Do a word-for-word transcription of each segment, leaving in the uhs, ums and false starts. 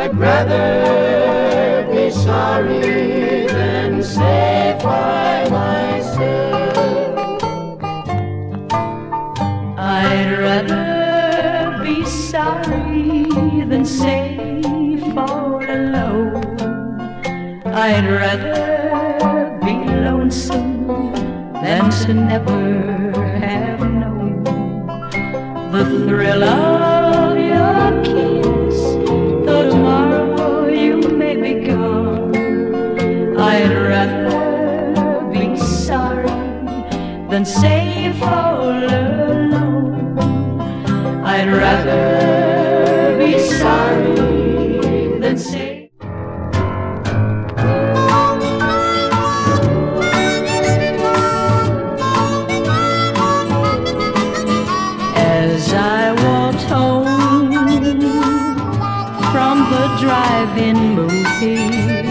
I'd rather be sorry than safe by myself. I'd rather be sorry than safe all alone. I'd rather be lonesome than to never have known the thrill of your kiss, though tomorrow you may be gone. I'd rather be sorry than safe all alone. I'd rather be sorry than safe. As I walked home from the drive-in movie,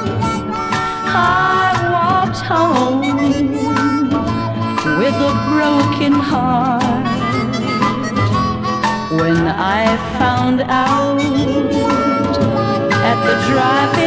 I walked home with a broken heart. When I found out at the drive-in